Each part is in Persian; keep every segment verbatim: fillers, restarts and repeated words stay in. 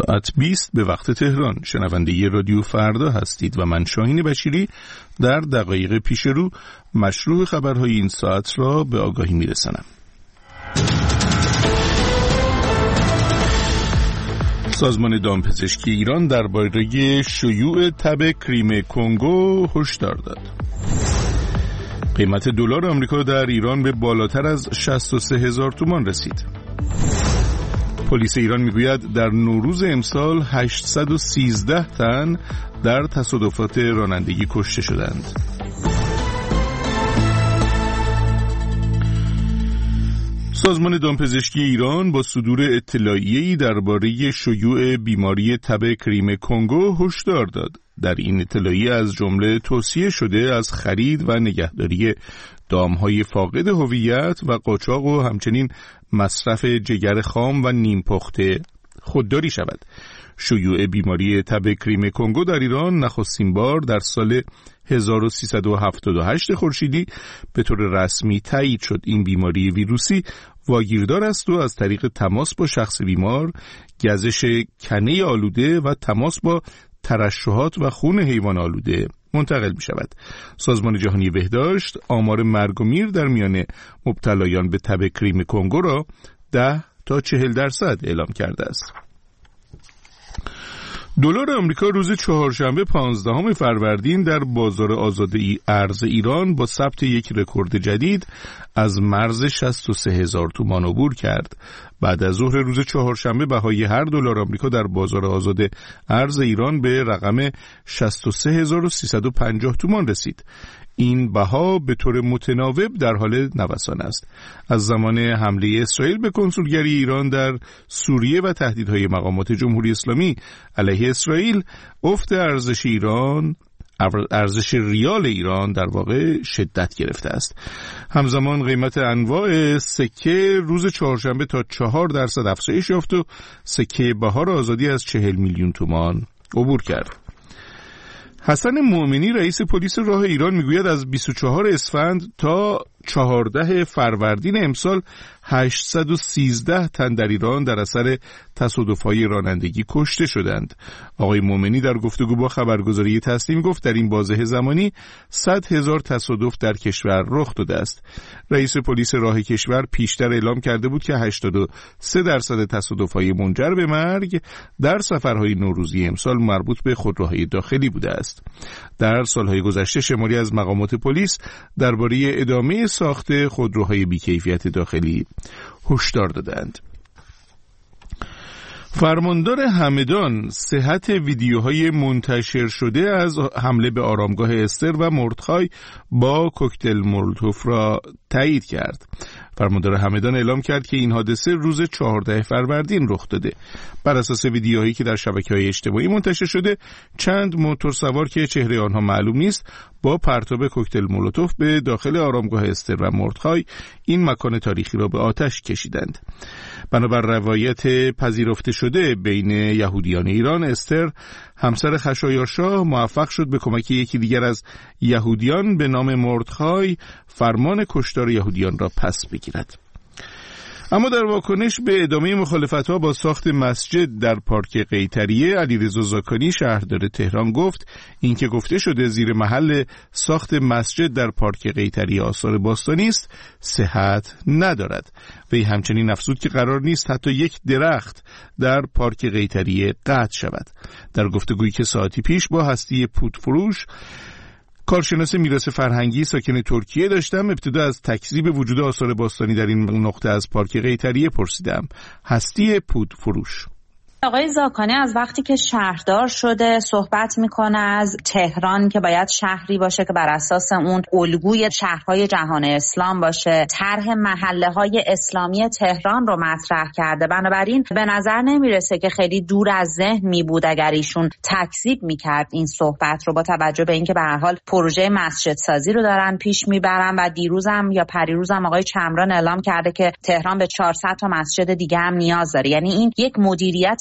ساعت بیست به وقت تهران. شنونده رادیو فردا هستید و من شاهین بشیری در دقایق پیش رو مشروع خبرهای این ساعت را به آگاهی میرسانم. سازمان دامپزشکی ایران درباره شیوع تب کریم کنگو هشدار داد. قیمت دلار آمریکا در ایران به بالاتر از شصت و سه هزار تومان رسید. پلیس ایران میگوید در نوروز امسال هشتصد و سیزده تن در تصادفات رانندگی کشته شدند. سازمان دامپزشکی ایران با صدور اطلاعیه‌ای درباره شیوع بیماری تب کریم کنگو هشدار داد. در این اطلاعیه از جمله توصیه شده از خرید و نگهداری دامهای فاقد هویت و قاچاق و همچنین مصرف جگر خام و نیم پخته خودداری شود. شیوع بیماری تب کریم کنگو در ایران نخستین بار در سال هزار و سیصد و هفتاد و هشت خورشیدی به طور رسمی تایید شد. این بیماری ویروسی واگیردار است و از طریق تماس با شخص بیمار، گزش کنه آلوده و تماس با ترشحات و خون حیوان آلوده منتقل می شود. سازمان جهانی بهداشت آمار مرگ و میر در میان مبتلایان به تب کریم کنگو را ده تا چهل درصد اعلام کرده است. دلار آمریکا روز چهارشنبه پانزدهم فروردین در بازار آزاد ارز ایران با ثبت یک رکورد جدید از مرز شصت و سه هزار تومان عبور کرد. بعد از ظهر روز چهارشنبه بهای هر دلار آمریکا در بازار آزاد ارز ایران به رقم شصت و سه هزار و سیصد و پنجاه تومان رسید. این بها به طور متناوب در حال نوسان است. از زمان حمله اسرائیل به کنسولگری ایران در سوریه و تهدیدهای مقامات جمهوری اسلامی علیه اسرائیل، افت ارزش ایران ارزش ریال ایران در واقع شدت گرفته است. همزمان قیمت انواع سکه روز چهارشنبه تا چهار درصد افزایش یافت و سکه بهار آزادی از چهل میلیون تومان عبور کرد. حسن مؤمنی رئیس پلیس راه ایران میگوید از بیست و چهارم اسفند تا چهاردهم فروردین امسال هشتصد و سیزده تن در ایران در اثر تصادف‌های رانندگی کشته شدند. آقای مؤمنی در گفتگو با خبرگزاری تسنیم گفت در این بازه زمانی صد هزار تصادف در کشور رخ داده است. رئیس پلیس راه کشور پیشتر اعلام کرده بود که هشتاد و سه درصد تصادف‌های منجر به مرگ در سفرهای نوروزی امسال مربوط به خودروهای داخلی بوده است. در سالهای گذشته شماری از مقامات پلیس درباره ادامه ساخت خودروهای بی‌کیفیت داخلی هشدار دادند. فرماندار همدان صحت ویدیوهای منتشر شده از حمله به آرامگاه استر و مردخای با کوکتل مولوتوف را تایید کرد. فرماندار همدان اعلام کرد که این حادثه روز چهاردهم فروردین رخ داده. بر اساس ویدیوهایی که در شبکه‌های اجتماعی منتشر شده، چند موتورسوار که چهره آنها معلوم نیست با پرتاب کوکتل مولوتوف به داخل آرامگاه استر و مردخای این مکان تاریخی را به آتش کشیدند. بنابر روایت پذیرفته شده بین یهودیان ایران، استر همسر خشایارشاه موفق شد به کمک یکی دیگر از یهودیان به نام مردخای فرمان کشتار یهودیان را پس بگیرد. اما در واکنش به ادامه مخالفت‌ها با ساخت مسجد در پارک قیطریه، علیرضا زاکانی شهردار تهران گفت اینکه گفته شده زیر محل ساخت مسجد در پارک قیطریه آثار باستانی است صحت ندارد. وی همچنین افزود که قرار نیست حتی یک درخت در پارک قیطریه قطع شود. در گفتگویی که ساعتی پیش با هستی پودفروش کارشناس میراث فرهنگی ساکن ترکیه داشتم، ابتدا از تکذیب وجود آثار باستانی در این نقطه از پارک قیطریه پرسیدم. هستی پودفروش: آقای زاکانی از وقتی که شهردار شده صحبت میکنه از تهران که باید شهری باشه که بر اساس اون الگوی شهرهای جهان اسلام باشه، طرح محله های اسلامی تهران رو مطرح کرده. بنابراین به نظر نمیرسه که خیلی دور از ذهن می بود اگر ایشون تکذیب میکرد این صحبت رو، با توجه به اینکه به هر حال پروژه مسجد سازی رو دارن پیش میبرن و دیروزم یا پریروزم آقای چمران اعلام کرده که تهران به چهارصد تا مسجد دیگه هم نیاز داره. یعنی این یک مدیریت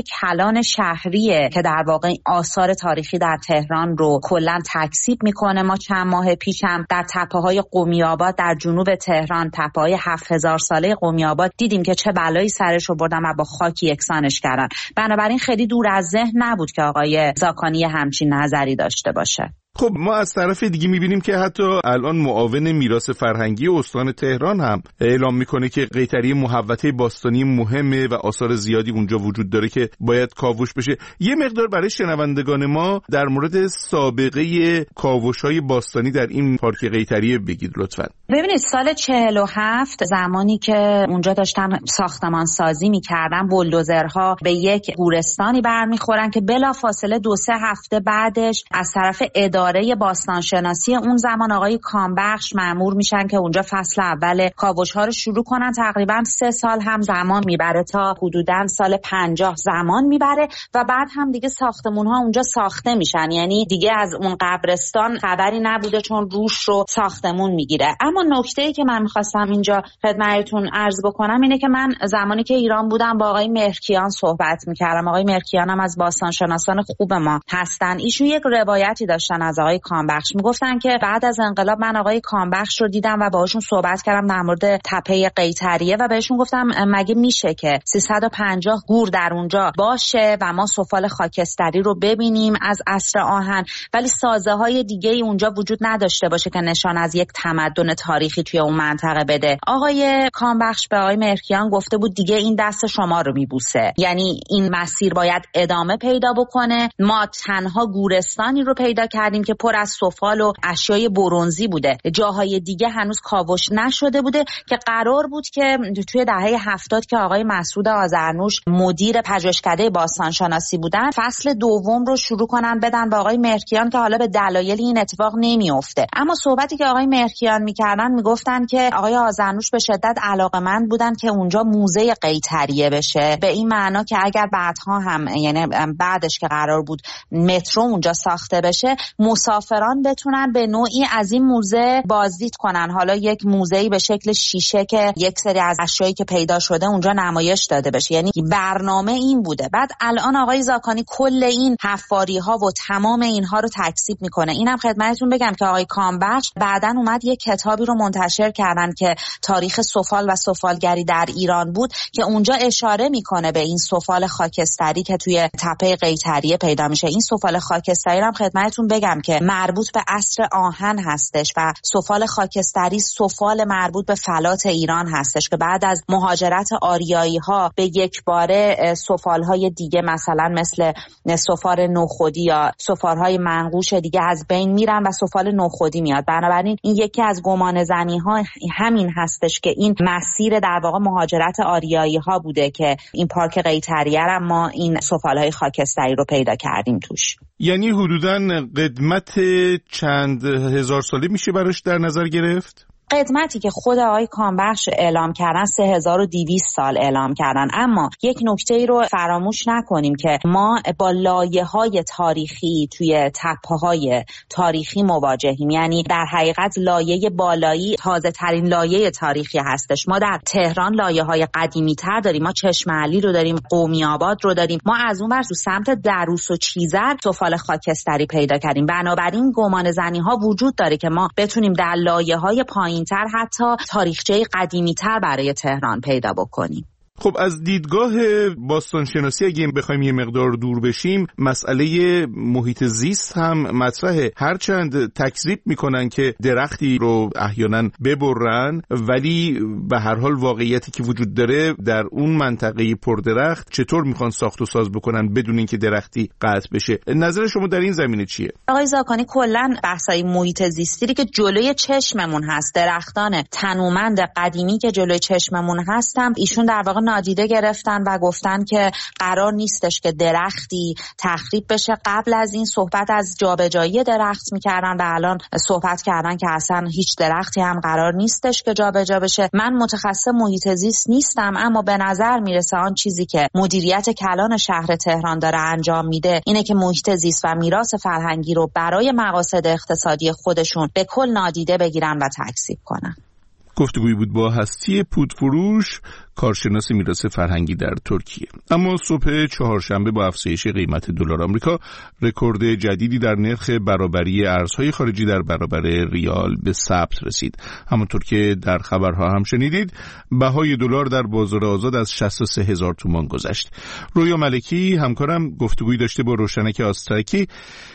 کلان شهریه که در واقع آثار تاریخی در تهران رو کلا تکذیب میکنه. ما چند ماه پیش هم در تپه‌های قمی‌آباد در جنوب تهران، تپه‌های هفت هزار ساله قمی‌آباد، دیدیم که چه بلایی سرش رو بردن و با خاک یکسانش کردن. بنابراین خیلی دور از ذهن نبود که آقای زاکانی همچین نظری داشته باشه. خب ما از طرف دیگه میبینیم که حتی الان معاون میراث فرهنگی استان تهران هم اعلام میکنه که قیطری محوطه باستانی مهمه و آثار زیادی اونجا وجود داره که باید کاوش بشه. یه مقدار برای شنوندگان ما در مورد سابقه کاوش‌های باستانی در این پارک قیطری بگید لطفاً. ببینید سال چهل و هفت زمانی که اونجا داشتن ساختمان سازی میکردن، بولدوزرها به یک گورستانی برمیخورن که بلافاصله دو سه هفته بعدش از طرف اداره باستانشناسی اون زمان آقای کامبخش مأمور میشن که اونجا فصل اول کاوش‌ها رو شروع کنن. تقریبا سه سال هم زمان میبره تا حدوداً سال پنجاه زمان میبره و بعد هم دیگه ساختمون‌ها اونجا ساخته میشن، یعنی دیگه از اون قبرستان خبری نبوده چون روش رو ساختمون میگیره. اما نکته‌ای که من می‌خواستم اینجا خدمتتون عرض بکنم اینه که من زمانی که ایران بودم با آقای مهرکیان صحبت می‌کردم. آقای مهرکیان هم از باستانشناسان خوب ما هستن. ایشون یک روایتی داشتن از آقای کامبخش، میگفتن که بعد از انقلاب من آقای کامبخش رو دیدم و باهاشون صحبت کردم در مورد تپه قیطریه و بهشون گفتم مگه میشه که سیصد و پنجاه گور در اونجا باشه و ما سفال خاکستری رو ببینیم از عصر آهن، ولی سازه‌های دیگه‌ای اونجا وجود نداشته باشه که نشان از یک تمدن تاریخی توی اون منطقه بده. آقای کامبخش به آقای مهرکیان گفته بود دیگه این دست شما رو میبوسه، یعنی این مسیر باید ادامه پیدا بکنه. ما تنها گورستانی رو پیدا کردیم که پر از سفال و اشیای برنزی بوده، جاهای دیگه هنوز کاوش نشده بوده که قرار بود که توی دهه هفتاد که آقای مسعود آذرنوش مدیر پژوهشکده باستانشناسی بودن فصل دوم رو شروع کنن بدن به آقای مهرکیان که حالا به دلایل این اتفاق نمیفته. اما صحبتی که آقای مهرکیان میکردن میگفتن که آقای آذرنوش به شدت علاقه‌مند بودن که اونجا موزه قیطریه بشه، به این معنا که اگر بعدها هم یعنی بعدش که قرار بود مترو اونجا ساخته بشه مسافران بتونن به نوعی از این موزه بازدید کنن. حالا یک موزه‌ای به شکل شیشه که یک سری از اشیایی که پیدا شده اونجا نمایش داده بشه، یعنی برنامه این بوده. بعد الان آقای زاکانی کل این حفاری‌ها و تمام اینها رو تکذیب میکنه. اینم خدمتتون بگم که آقای کامبخش بعداً اومد یک کتابی رو منتشر کردن که تاریخ سفال و سفالگری در ایران بود که اونجا اشاره میکنه به این سفال خاکستری که توی تپه قیطریه پیدا میشه. این سفال خاکستری هم خدمتتون بگم که مربوط به عصر آهن هستش و سفال خاکستری سفال مربوط به فلات ایران هستش که بعد از مهاجرت آریایی ها به یک باره سفال های دیگه مثلا مثل سفال نوخودی یا سفال های منقوش دیگه از بین میرن و سفال نوخودی میاد. بنابراین این یکی از گمان زنی ها همین هستش که این مسیر در واقع مهاجرت آریایی ها بوده که این پارک قیطریه را ما این سفال های خاکستری رو پیدا کردیم توش. یعنی حدوداً قدمت چند هزار ساله میشه براش در نظر گرفت؟ قدمتی که خود آقای کامبخش اعلام کردن سه هزار و دویست سال اعلام کردن. اما یک نکته ای رو فراموش نکنیم که ما با لایه‌های تاریخی توی تپه‌های تاریخی مواجهیم، یعنی در حقیقت لایه بالایی تازه ترین لایه تاریخی هستش. ما در تهران لایه‌های قدیمی تر داریم، ما چشم علی رو داریم، قمی‌آباد رو داریم، ما از اون ور تو سمت دروس و چیزر سفال خاکستری پیدا کردیم. بنابراین گمان زنی ها وجود داره که ما بتونیم در لایه‌های پایین تر حتی تاریخچه قدیمی تر برای تهران پیدا بکنیم. خب از دیدگاه باستانشناسی اگه بخوایم یه مقدار دور بشیم، مسئله محیط زیست هم مطرحه. هرچند تکذیب میکنن که درختی رو احیانا ببرن، ولی به هر حال واقعیتی که وجود داره در اون منطقه پردرخت چطور میخوان ساخت و ساز بکنن بدون اینکه درختی قطع بشه. نظر شما در این زمینه چیه؟ آقای زاکانی کلا بحثای محیط زیستی که جلوی چشممون هست، درختان تنومند قدیمی که جلوی چشممون هستن، ایشون در واقع نادیده گرفتن و گفتن که قرار نیستش که درختی تخریب بشه. قبل از این صحبت از جابجایی درخت میکردن و الان صحبت کردن که اصلا هیچ درختی هم قرار نیستش که جابجا بشه. من متخصص محیط زیست نیستم، اما به نظر میرسه آن چیزی که مدیریت کلان شهر تهران داره انجام میده اینه که محیط زیست و میراث فرهنگی رو برای مقاصد اقتصادی خودشون به کل نادیده بگیرن و تکذیب کنن. گفتگویی بود با هستی پودفروش، کارشناس میراث فرهنگی در ترکیه. اما صبح چهارشنبه با افزایش قیمت دلار آمریکا رکورد جدیدی در نرخ برابری ارزهای خارجی در برابر ریال به ثبت رسید. همونطور که در خبرها هم شنیدید، بهای دلار در بازار آزاد از شصت و سه هزار تومان گذشت. رویا ملکی همکارم گفتگویی داشته با روشنک آسترکی،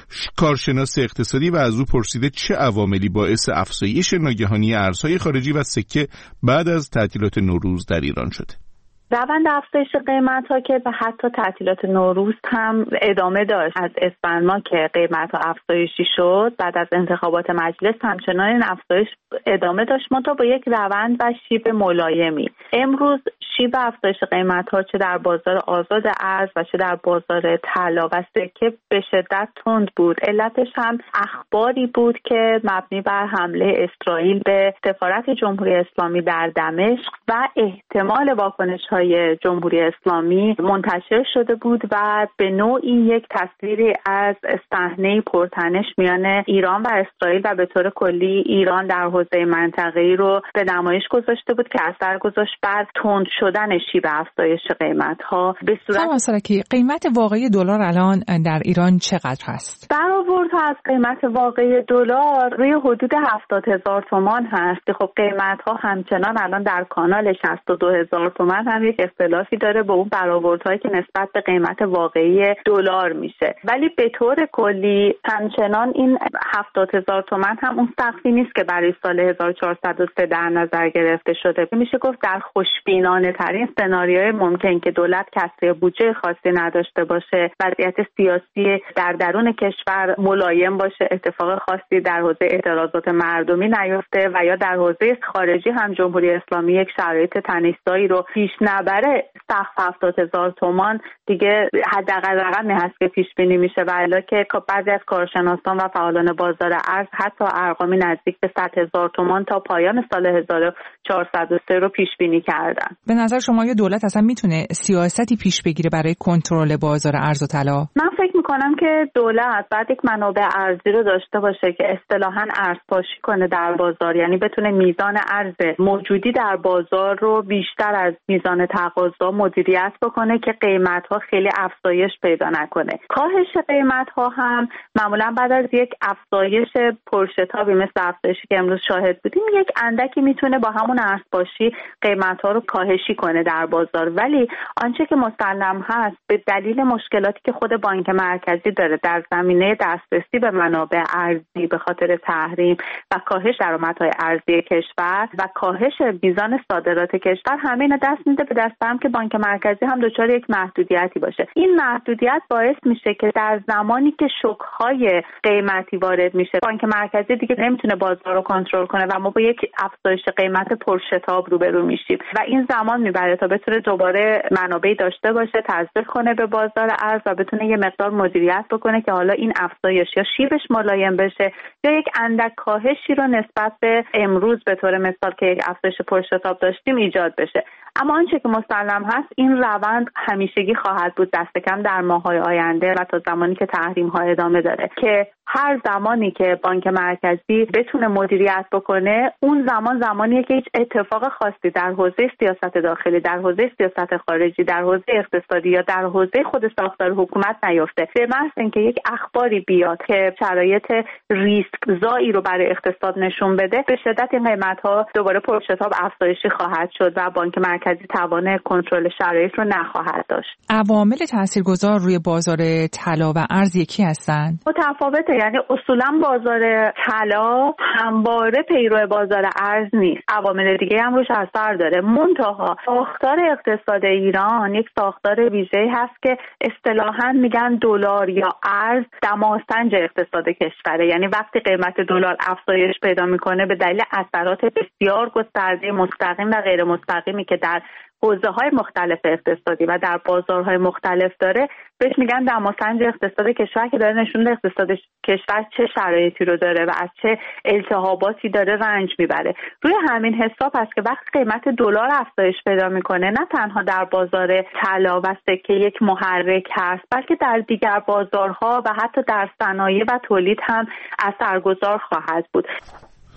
کارشناس اقتصادی، و از او پرسیده چه عواملی باعث افزایش ناگهانی ارزهای خارجی و سکه بعد از تعطیلات نوروز در ایران شده. روند افزایش قیمت‌ها که به حتی تعطیلات نوروز هم ادامه داشت. از اسفند ماه که قیمت‌ها افزایشی شد، بعد از انتخابات مجلس همچنان این افزایش ادامه داشت، منتها با یک روند و شیب ملایمی. امروز شیب افزایش قیمت‌ها چه در بازار آزاد ارز و چه در بازار طلا و سکه به شدت تند بود. علتش هم اخباری بود که مبنی بر حمله اسرائیل به سفارت جمهوری اسلامی در دمشق و احتمال واکنش‌های جمهوری اسلامی منتشر شده بود و به نوعی یک تصویری از صحنه پرتنش میان ایران و اسرائیل و به طور کلی ایران در حوزه منطقه‌ای رو به نمایش گذاشته بود که اثر گذاشت بر تند شدن شیب افزایش قیمت‌ها. به صورت که قیمت واقعی دلار الان در ایران چقدر هست؟ برآوردها از قیمت واقعی دلار روی حدود هفتاد هزار تومان هست. خب قیمت‌ها همچنان الان در کانال شصت و دو هزار تومان هم یک اختلافی داره با اون برآوردهایی که نسبت به قیمت واقعی دلار میشه، ولی به طور کلی همچنان این هفتاد هزار تومان هم اون سقفی نیست که برای سال هزار و چهارصد و سه در نظر گرفته شده. میشه گفت در خوشبینانه ترین سناریوی ممکن که دولت کسری بودجه خاصی نداشته باشه، وضعیت سیاسی در درون کشور ملایم باشه، اتفاق خاصی در حوزه اعتراضات مردمی نیفته و یا در حوزه خارجی هم جمهوری اسلامی یک شرایط تنش‌زایی رو پیش نبره، سقف هفتاد هزار تومان دیگه حداقل رقمی هست که پیش بینی میشه و الا که بعضی از کارشناسان و فعالان بازار ارز حتی ارقامی نزدیک به صد هزار تومان تا پایان سال هزار و چهارصد و سه رو پیش بینی کردن. به نظر شما یا دولت اصلا میتونه سیاستی پیش بگیره برای کنترل بازار ارز و طلا؟ من فکر میکنم که دولت بعد یک منابع ارزی رو داشته باشه که اصطلاحاً ارزپاشی کنه در بازار، یعنی بتونه میزان ارز موجودی در بازار رو بیشتر از میزان تقاضا مدیریت بکنه که قیمت‌ها خیلی افزایش پیدا نکنه. کاهش قیمت‌ها هم معمولاً بعد از یک افزایش پرشتابی مثل افزایشی که امروز شاهد بودیم یک اندکی میتونه با همون ارزپاشی قیمت‌ها رو کاهشی کنه در بازار، ولی آنچه که مسلم هست به دلیل مشکلاتی که خود بانک مرکزی داره در زمینه دسترسی به منابع ارزی به خاطر تحریم و کاهش درآمدهای ارزی کشور و کاهش میزان صادرات کشور، همین دست میده به دست هم که بانک مرکزی هم دچار یک محدودیتی باشه. این محدودیت باعث میشه که در زمانی که شوک‌های قیمتی وارد میشه، بانک مرکزی دیگه نمیتونه بازار رو کنترل کنه و ما با یک افزایش قیمت پرشتاب روبرو میشیم و این زمان میبره تا بتونه دوباره منابعی داشته باشه، تزریق کنه به بازار ارز و بتونه یه مقدار مدیریت بکنه که حالا این افزایش یا شیبش ملایم بشه یا یک اندک کاهشی رو نسبت به امروز به طور مثال که یک افزایش پرشتاب داشتیم ایجاد بشه. اما آنچه که مسلم هست این روند همیشگی خواهد بود، دست کم در ماه‌های آینده و تا زمانی که تحریم‌ها ادامه داره، که هر زمانی که بانک مرکزی بتونه مدیریت بکنه اون زمان زمانیه که هیچ اتفاق خاصی در حوزه سیاست داخلی، در حوزه سیاست خارجی، در حوزه اقتصادی یا در حوزه خود ساختار حکومت نیفته. به محض اینکه یک اخباری بیاد که شرایط ریسک زایی رو برای اقتصاد نشون بده، به شدت این قیمت‌ها دوباره پرشتاب افزایشی خواهد شد و بانک مرکزی توان کنترل شرایط رو نخواهد داشت. عوامل تاثیرگذار روی بازار طلا و ارز یکی هستند؟ متفاوته، یعنی اصولا بازار طلا همواره پیرو بازار ارز نیست، عوامل دیگه هم روش اثر داره. منتها ساختار اقتصاد ایران یک ساختار ویژه‌ای هست که اصطلاحاً میگن دلار یا ارز دماسنج اقتصاد کشوره، یعنی وقتی قیمت دلار افزایش پیدا میکنه به دلیل اثرات بسیار گسترده مستقیم و غیر مستقیمی که در حوزه‌های مختلف اقتصادی و در بازارهای مختلف داره بهش میگن دماسنج اقتصاد کشور، که داره نشون میده اقتصاد کشور چه شرایطی رو داره و از چه التهاباتی داره رنج میبره. روی همین حساب هست که وقتی قیمت دلار افزایش پیدا میکنه نه تنها در بازار طلا و سکه یک محرک هست، بلکه در دیگر بازارها و حتی در صنایع و تولید هم اثرگذار خواهد بود.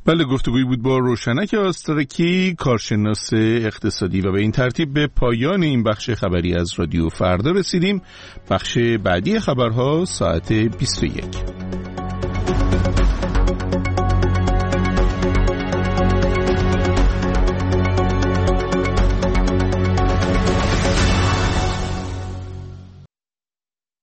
بله، گفتگوی بود با روشنک آسترکی، کارشناس اقتصادی. و به این ترتیب به پایان این بخش خبری از رادیو فردا رسیدیم. بخش بعدی خبرها ساعت بیست و یک.